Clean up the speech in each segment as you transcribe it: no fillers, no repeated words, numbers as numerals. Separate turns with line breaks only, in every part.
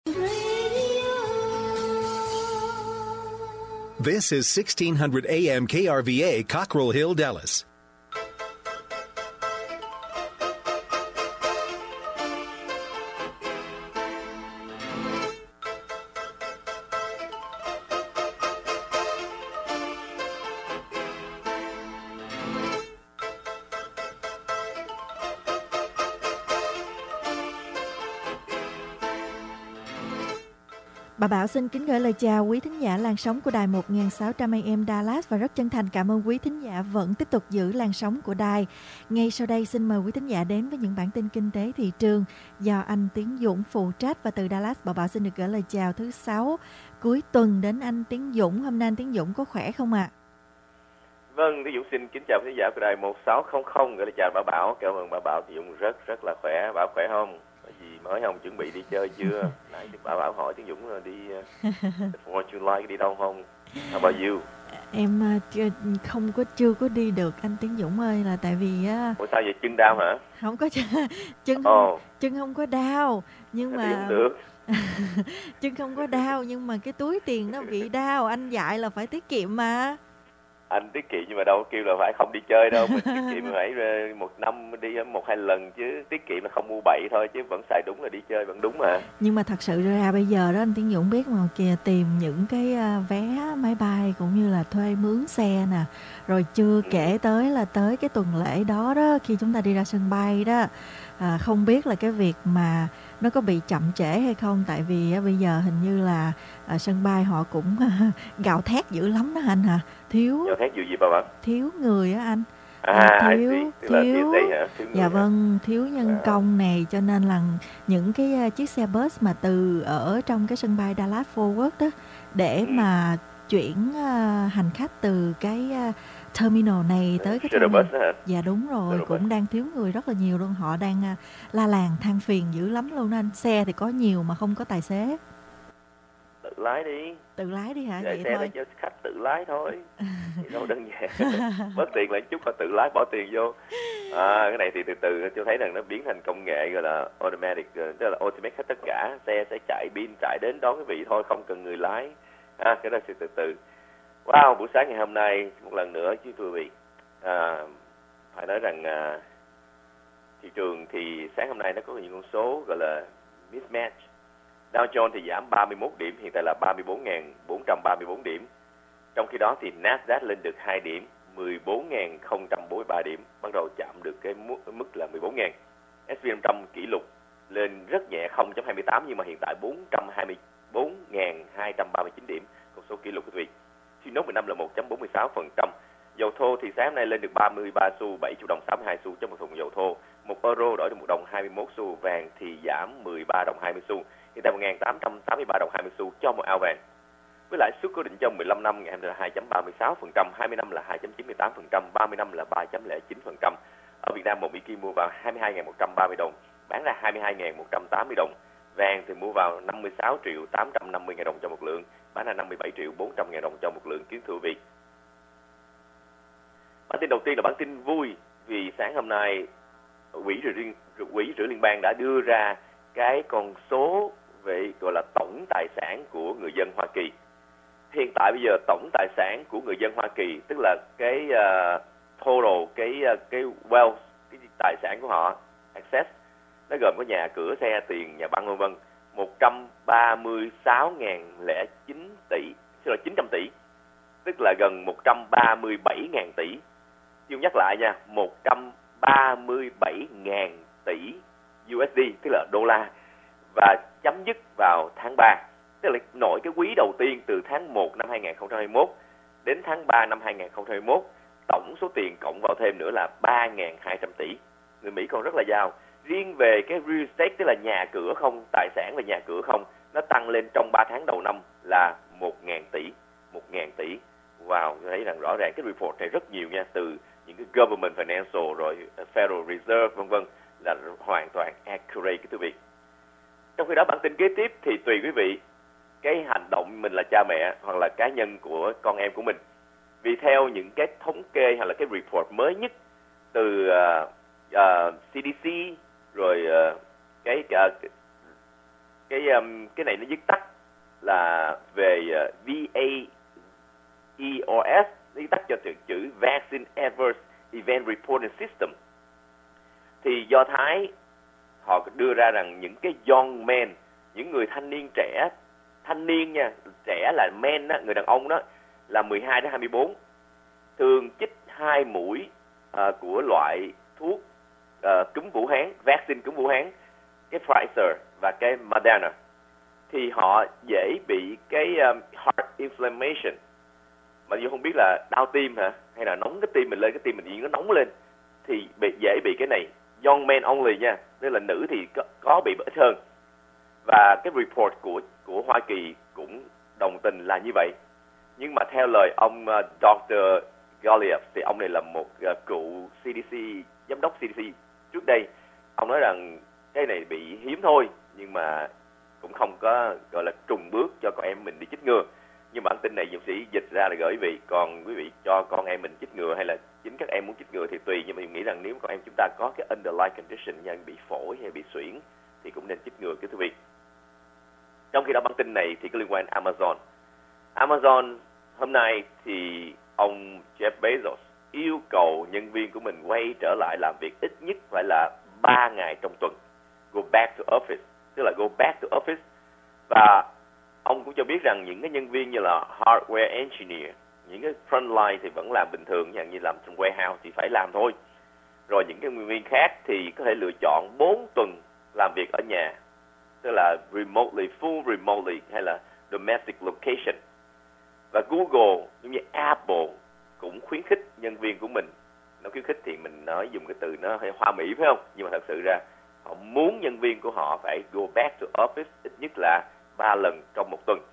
This is 1600 AM KRVA, Cockrell Hill, Dallas.
Bà Bảo xin kính gửi lời chào quý thính giả làn sóng của đài 1600 AM Dallas và rất chân thành cảm ơn quý thính giả vẫn tiếp tục giữ làn sóng của đài. Ngay sau đây xin mời quý thính giả đến với những bản tin kinh tế thị trường do anh Tiến Dũng phụ trách, và từ Dallas bà Bảo xin được gửi lời chào thứ Sáu cuối tuần đến anh Tiến Dũng. Hôm nay anh Tiến Dũng có khỏe không ạ?
Vâng, Tiến Dũng xin kính chào quý thính giả của đài 1600, gửi lời chào bà Bảo. Cảm ơn bà Bảo. Tiến Dũng rất là khỏe. Bảo khỏe không? Gì mới không? Chuẩn bị đi chơi chưa? Nãy bà Bảo hỏi Tiến Dũng đi 4th of July đi đâu không? How about you?
Em chưa có đi được anh Tiến Dũng ơi, là tại vì
Ủa sao vậy, chân đau hả?
Không có chân không có đau, nhưng mà
được.
chân không có đau nhưng mà cái túi tiền nó bị đau. Anh dạy là phải tiết kiệm mà.
Anh tiết kiệm nhưng mà đâu kêu là phải không đi chơi đâu, mình tiết kiệm phải một năm đi 1-2 lần, chứ tiết kiệm là không mua bậy thôi, chứ vẫn xài đúng là đi chơi vẫn đúng mà.
Nhưng mà thật sự ra bây giờ đó anh Tiến Dũng biết mà kìa, tìm những cái vé máy bay cũng như là thuê mướn xe nè, rồi chưa kể tới là tới cái tuần lễ đó đó, khi chúng ta đi ra sân bay đó, không biết là cái việc mà nó có bị chậm trễ hay không, tại vì bây giờ hình như là sân bay họ cũng gào thét dữ lắm đó anh hả?
Gào thét gì bà Bảo?
Thiếu người á anh.
Thiếu
dạ vâng, thiếu nhân công này, cho nên là những cái chiếc xe bus mà từ ở trong cái sân bay Dallas Fort Worth đó để mà chuyển hành khách từ cái terminal này tới cái terminal. Dạ đúng rồi, cũng đang thiếu người rất là nhiều luôn, họ đang la làng than phiền dữ lắm luôn anh. Xe thì có nhiều mà không có tài xế.
Tự lái đi hả?
Vậy
xe
thôi,
cho khách tự lái thôi. Thì đâu đơn giản. Mất tiền lại chút là tự lái, bỏ tiền vô. Cái này thì từ từ tôi thấy rằng nó biến thành công nghệ gọi là automatic, tức là automate hết tất cả, xe sẽ chạy pin chạy đến đón quý vị thôi, không cần người lái. Cái đó sẽ từ từ. Wow, buổi sáng ngày hôm nay một lần nữa chứ quý vị, phải nói rằng thị trường thì sáng hôm nay nó có những con số gọi là mismatch. Dow Jones thì giảm 31 điểm, hiện tại là 34.434 điểm. Trong khi đó thì Nasdaq lên được 2 điểm, 14.043 điểm, bắt đầu chạm được cái mức là 14.000. S&P 500 kỷ lục lên rất nhẹ 0.28 nhưng mà hiện tại 424.239 điểm, con số kỷ lục quý vị. Chi nốt 15 là 1.46%. Dầu thô thì sáng nay lên được 33 xu, 7 triệu đồng 62 xu cho một thùng dầu thô. 1 euro đổi được 1 đồng 21 xu. Vàng thì giảm 13 đồng 20 xu. Hiện tại 1.883 đồng 20 xu cho một ao vàng. Với lãi suất cố định trong 15 năm ngày hôm nay là 2.36%, 20 năm là 2.98%, 30 năm là 3.09%. Ở Việt Nam một Mỹ Kim mua vào 22.130 đồng, bán ra 22.180 đồng. Vàng thì mua vào 56 triệu 850 ngàn đồng cho một lượng, bán ra 57 triệu 400 ngàn đồng cho một lượng, kính thưa quý vị. Bản tin đầu tiên là bản tin vui, vì sáng hôm nay Quỹ Dự trữ Liên bang đã đưa ra cái con số về gọi là tổng tài sản của người dân Hoa Kỳ. Hiện tại bây giờ tổng tài sản của người dân Hoa Kỳ, tức là cái total, cái wealth, cái tài sản của họ, access, nó gồm có nhà cửa, xe, tiền, nhà băng v.v. 136.009 tỷ, 900 tỷ, tức là gần 137.000 tỷ. Tôi nhắc lại nha, 137.000 tỷ USD, tức là đô la, và chấm dứt vào tháng 3, tức là nổi cái quý đầu tiên từ tháng 1 năm 2021 đến tháng 3 năm 2021, tổng số tiền cộng vào thêm nữa là 3.200 tỷ. Người Mỹ còn rất là giàu. Riêng về cái real estate, tức là nhà cửa không, tài sản về nhà cửa không, nó tăng lên trong 3 tháng đầu năm là 1.000 tỷ. 1.000 tỷ. Wow, tôi thấy rằng rõ ràng cái report này rất nhiều nha, từ những cái government financial rồi Federal Reserve v.v. là hoàn toàn accurate cái quý vị. Trong khi đó bản tin kế tiếp thì tùy quý vị cái hành động mình là cha mẹ hoặc là cá nhân của con em của mình. Vì theo những cái thống kê hay là cái report mới nhất từ CDC rồi cái cái này nó viết tắt là về VAERS, viết tắt cho chữ Vaccine Adverse Event Reporting System. Thì Do Thái họ đưa ra rằng những cái young men, những người thanh niên trẻ, thanh niên nha, trẻ là men đó, người đàn ông đó, là 12 đến 24, thường chích 2 mũi của loại thuốc cúm Vũ Hán, vaccine cúm Vũ Hán, cái Pfizer và cái Moderna, thì họ dễ bị cái heart inflammation, mà dù không biết là đau tim hả, hay là nóng cái tim mình lên, cái tim mình gì nó nóng lên, thì dễ bị cái này. Young men only nha, nên là nữ thì có bị ít hơn. Và cái report của Hoa Kỳ cũng đồng tình là như vậy. Nhưng mà theo lời ông Dr. Goliath, thì ông này là một cựu CDC, giám đốc CDC trước đây. Ông nói rằng cái này bị hiếm thôi, nhưng mà cũng không có gọi là trùng bước cho con em mình đi chích ngừa. Nhưng bản tin này dược sĩ dịch ra là gửi quý vị, còn quý vị cho con em mình chích ngừa hay là chính các em muốn chích ngừa thì tùy. Nhưng mà mình nghĩ rằng nếu con em chúng ta có cái underlying condition như bị phổi hay bị suyễn thì cũng nên chích ngừa, quý vị. Trong khi đó bản tin này thì có liên quan đến Amazon. Amazon hôm nay thì ông Jeff Bezos yêu cầu nhân viên của mình quay trở lại làm việc ít nhất phải là 3 ngày trong tuần. Go back to office, tức là go back to office. Và ông cũng cho biết rằng những cái nhân viên như là hardware engineer, những cái frontline thì vẫn làm bình thường, như làm trong warehouse thì phải làm thôi. Rồi những cái nhân viên khác thì có thể lựa chọn 4 tuần làm việc ở nhà, tức là remotely, full remotely hay là domestic location. Và Google giống như Apple cũng khuyến khích nhân viên của mình. Nó khuyến khích thì mình nói dùng cái từ nó hơi hoa mỹ phải không? Nhưng mà thật sự ra họ muốn nhân viên của họ phải go back to office ít nhất là 3 lần trong một tuần.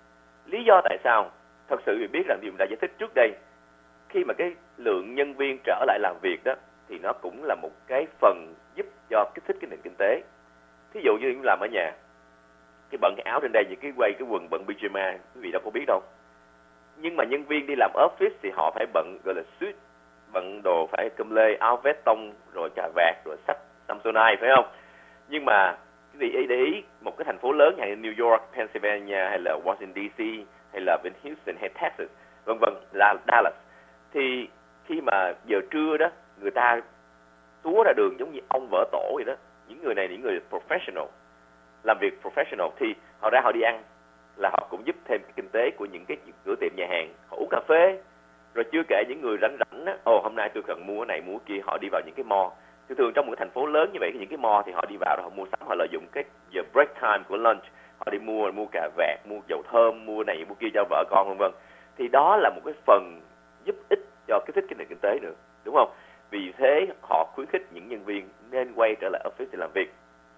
Lý do tại sao? Thật sự mình biết rằng điều mình đã giải thích trước đây. Khi mà cái lượng nhân viên trở lại làm việc đó thì nó cũng là một cái phần giúp cho kích thích cái nền kinh tế. Thí dụ như làm ở nhà, cái bận cái áo trên đây, những cái quay cái quần bận pyjama, quý vị đâu có biết đâu. Nhưng mà nhân viên đi làm office thì họ phải bận gọi là suit, bận đồ phải cùm lê, áo vest tông, rồi cà vạt, rồi sách Samsonite, phải không? Nhưng mà quý vị để ý một cái thành phố lớn như New York, Pennsylvania hay là Washington DC hay là bên Houston hay Texas, vân vân, là Dallas, thì khi mà giờ trưa đó người ta túa ra đường giống như ông vỡ tổ vậy đó. Những người này, những người professional, làm việc professional thì họ ra họ đi ăn, là họ cũng giúp thêm cái kinh tế của những cái cửa tiệm nhà hàng, họ uống cà phê. Rồi chưa kể những người rảnh á, hôm nay tôi cần mua cái này mua cái kia, họ đi vào những cái mall. Thường trong một cái thành phố lớn như vậy, những cái mall thì họ đi vào, họ mua sắm, họ lợi dụng cái giờ break time của lunch, họ đi mua cà vạt, mua dầu thơm, mua này mua kia cho vợ con, vân vân. Thì đó là một cái phần giúp ích cho kích thích cái nền kinh tế nữa, đúng không? Vì thế họ khuyến khích những nhân viên nên quay trở lại office để làm việc.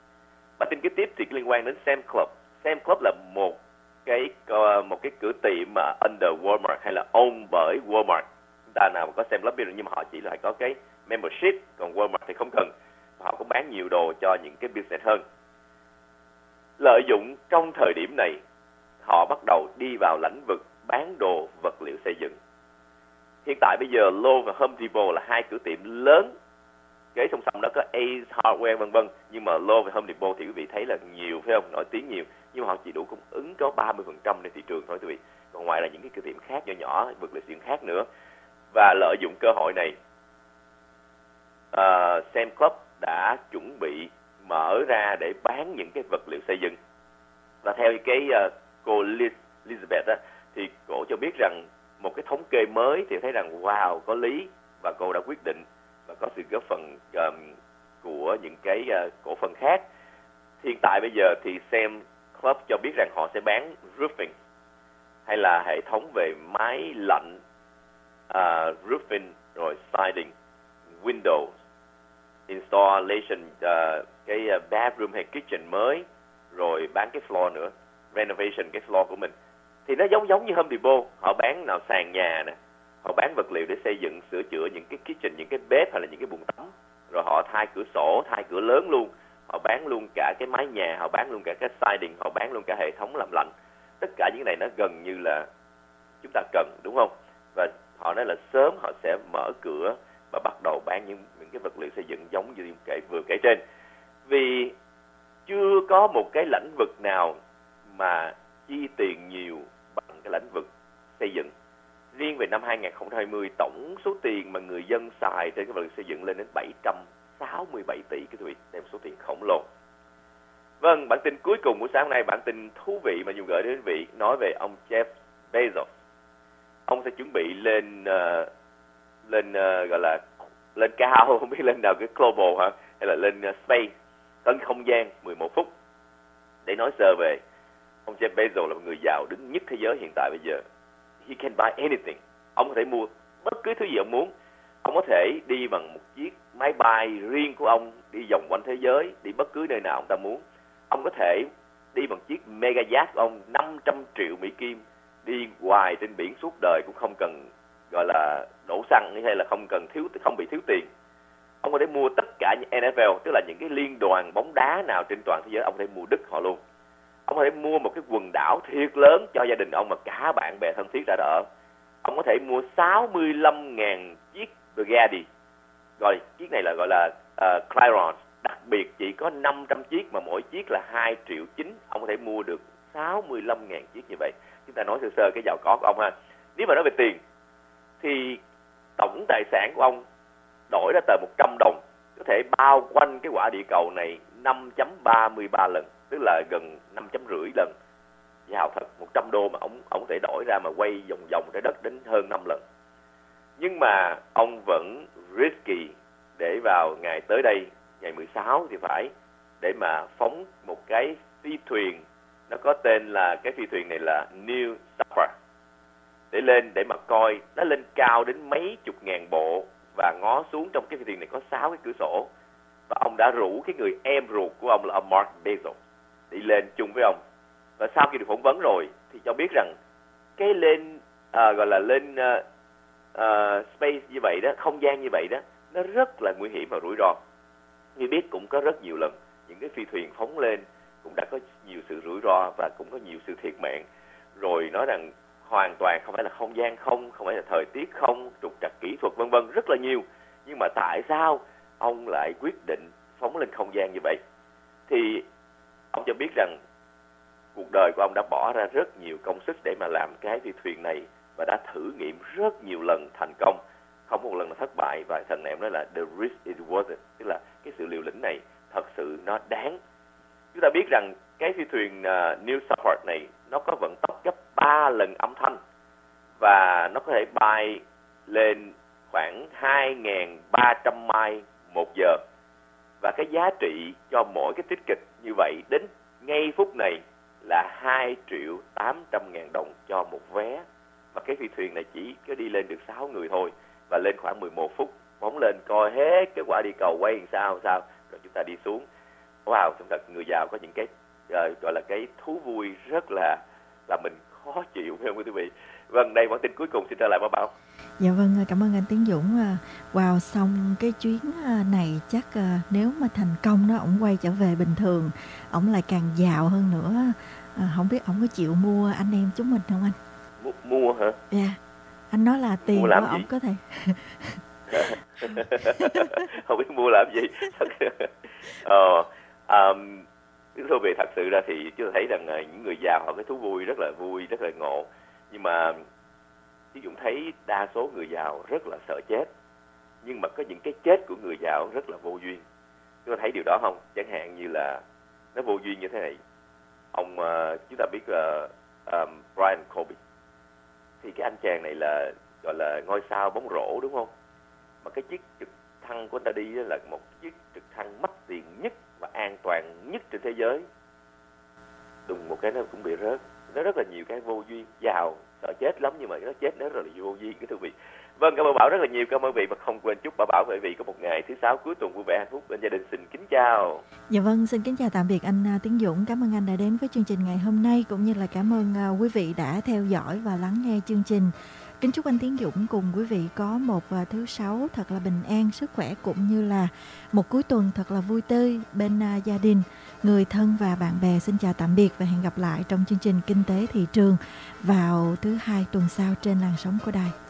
Bản tin kế tiếp thì liên quan đến Sam's Club. Sam's Club là một cái cửa tiệm mà under Walmart hay là owned bởi Walmart. Chúng ta nào mà có Sam's Club biết rồi, nhưng mà họ chỉ là có cái membership, còn Walmart thì không cần. Họ cũng bán nhiều đồ cho những cái business hơn. Lợi dụng trong thời điểm này, họ bắt đầu đi vào lĩnh vực bán đồ vật liệu xây dựng. Hiện tại bây giờ Lowe's và Home Depot là hai cửa tiệm lớn, kế song song đó có Ace Hardware vân vân, nhưng mà Lowe's và Home Depot thì quý vị thấy là nhiều, phải không? Nổi tiếng nhiều, nhưng mà họ chỉ đủ cung ứng có 30% trên thị trường thôi quý vị. Còn ngoài là những cái cửa tiệm khác nhỏ nhỏ, vật liệu xây dựng khác nữa. Và lợi dụng cơ hội này, Sam's Club đã chuẩn bị mở ra để bán những cái vật liệu xây dựng. Và theo cái cô Elizabeth đó, thì cô cho biết rằng một cái thống kê mới thì thấy rằng wow, có lý, và cô đã quyết định và có sự góp phần của những cái cổ phần khác. Hiện tại bây giờ thì Sam's Club cho biết rằng họ sẽ bán roofing hay là hệ thống về máy lạnh, roofing, rồi siding, windows, installation, cái bathroom hay kitchen mới, rồi bán cái floor nữa, renovation cái floor của mình. Thì nó giống như Home Depot, họ bán nào sàn nhà nè, họ bán vật liệu để xây dựng, sửa chữa những cái kitchen, những cái bếp hay là những cái bồn tắm, rồi họ thay cửa sổ, thay cửa lớn luôn, họ bán luôn cả cái mái nhà, họ bán luôn cả cái siding, họ bán luôn cả hệ thống làm lạnh. Tất cả những cái này nó gần như là chúng ta cần, đúng không? Và họ nói là sớm họ sẽ mở cửa và bắt đầu bán những cái vật liệu xây dựng giống như vừa kể trên. Vì chưa có một cái lĩnh vực nào mà chi tiền nhiều bằng cái lĩnh vực xây dựng. Riêng về năm 2020, tổng số tiền mà người dân xài trên cái vật liệu xây dựng lên đến 767 tỷ cái vị, đây là một số tiền khổng lồ. Vâng, bản tin cuối cùng của sáng nay, bản tin thú vị mà Nhung gửi đến quý vị, nói về ông Jeff Bezos. Ông sẽ chuẩn bị lên gọi là lên cao, không biết lên nào, cái global hả, hay là lên space, tấn không gian 11 phút. Để nói sơ về ông Jeff Bezos, là một người giàu đứng nhất thế giới hiện tại bây giờ. He can buy anything. Ông có thể mua bất cứ thứ gì ông muốn. Ông có thể đi bằng một chiếc máy bay riêng của ông, đi vòng quanh thế giới, đi bất cứ nơi nào ông ta muốn. Ông có thể đi bằng chiếc mega yacht của ông 500 triệu Mỹ Kim, đi hoài trên biển suốt đời cũng không cần gọi là đổ xăng hay là không bị thiếu tiền. Ông có thể mua tất cả những NFL, tức là những cái liên đoàn bóng đá nào trên toàn thế giới, ông có thể mua đứt họ luôn. Ông có thể mua một cái quần đảo thiệt lớn cho gia đình ông mà cả bạn bè thân thiết ra đó ở. Ông có thể mua 65.000 chiếc Bugatti. Rồi chiếc này là gọi là Chiron, đặc biệt chỉ có 500 chiếc mà mỗi chiếc là 2,9 triệu. Ông có thể mua được 65.000 chiếc như vậy. Chúng ta nói sơ sơ cái giàu có của ông ha. Nếu mà nói về tiền thì tổng tài sản của ông đổi ra tờ 100 đồng có thể bao quanh cái quả địa cầu này 5.33 lần, tức là gần 5.5 lần. Giàu thật, 100 đô mà ông có thể đổi ra mà quay vòng vòng trái đất đến hơn 5 lần. Nhưng mà ông vẫn risky để vào ngày tới đây, ngày 16 thì phải, để mà phóng một cái phi thuyền, nó có tên là, cái phi thuyền này là New Shepard, để mà coi nó lên cao đến mấy chục ngàn bộ và ngó xuống. Trong cái phi thuyền này có 6 cái cửa sổ, và ông đã rủ cái người em ruột của ông là ông Mark Bezos đi lên chung với ông. Và sau khi được phỏng vấn rồi thì cho biết rằng cái lên gọi là lên space như vậy đó, không gian như vậy đó, nó rất là nguy hiểm và rủi ro. Như biết cũng có rất nhiều lần những cái phi thuyền phóng lên cũng đã có nhiều sự rủi ro và cũng có nhiều sự thiệt mạng. Rồi nói rằng hoàn toàn không phải là không gian không phải là thời tiết không, trục trặc kỹ thuật vân vân, rất là nhiều. Nhưng mà tại sao ông lại quyết định phóng lên không gian như vậy? Thì ông cho biết rằng cuộc đời của ông đã bỏ ra rất nhiều công sức để mà làm cái phi thuyền này, và đã thử nghiệm rất nhiều lần thành công, không một lần là thất bại. Và thần này em nói là the risk is worth it, tức là cái sự liều lĩnh này thật sự nó đáng. Chúng ta biết rằng cái phi thuyền New Shepard này nó có vận tốc gấp 3 lần âm thanh, và nó có thể bay lên khoảng 2.300 mile một giờ. Và cái giá trị cho mỗi cái tiết kịch như vậy đến ngay phút này là 2.800.000 đồng cho một vé. Và cái phi thuyền này chỉ có đi lên được 6 người thôi, và lên khoảng 11 phút, phóng lên coi hết cái quả địa cầu quay sao, rồi chúng ta đi xuống. Wow, chúng ta người giàu có những cái gọi là cái thú vui rất là mình khó chịu, phải không quý vị? Vâng, đây bản tin cuối cùng, xin trở lại Bảo.
Dạ vâng, cảm ơn anh Tiến Dũng. Wow, xong cái chuyến này chắc nếu mà thành công đó, ổng quay trở về bình thường, ổng lại càng giàu hơn nữa. Không biết ổng có chịu mua anh em chúng mình không anh?
Mua hả?
Dạ, anh nói là tiền của ổng có thể
không biết mua làm gì. Thưa vị, thật sự ra thì chúng ta thấy rằng những người giàu họ cái thú vui, rất là ngộ. Nhưng mà Chí Dũng thấy đa số người giàu rất là sợ chết, nhưng mà có những cái chết của người giàu rất là vô duyên. Chúng ta thấy điều đó không? Chẳng hạn như là nó vô duyên như thế này. Ông chúng ta biết là Brian Kobe, thì cái anh chàng này là gọi là ngôi sao bóng rổ, đúng không? Mà cái chiếc trực thăng của anh ta đi là một chiếc trực thăng mắc tiền nhất và an toàn nhất trên thế giới. Đùng một cái nó cũng bị rớt. Nó rất là nhiều cái vô duyên. Giàu sợ chết lắm, nhưng mà nó chết nó rất là vô duyên, cái thưa quý vị. Vâng, cảm ơn Bảo rất là nhiều, cảm ơn vị, và không quên chúc Bảo và quý vị có một ngày thứ Sáu cuối tuần vui vẻ hạnh phúc bên gia đình. Xin kính chào.
Dạ vâng, xin kính chào tạm biệt anh Tiến Dũng. Cảm ơn anh đã đến với chương trình ngày hôm nay, cũng như là cảm ơn quý vị đã theo dõi và lắng nghe chương trình. Kính chúc anh Tiến Dũng cùng quý vị có một thứ Sáu thật là bình an, sức khỏe, cũng như là một cuối tuần thật là vui tươi bên gia đình, người thân và bạn bè. Xin chào tạm biệt và hẹn gặp lại trong chương trình Kinh tế Thị trường vào thứ Hai tuần sau trên làn sóng của đài.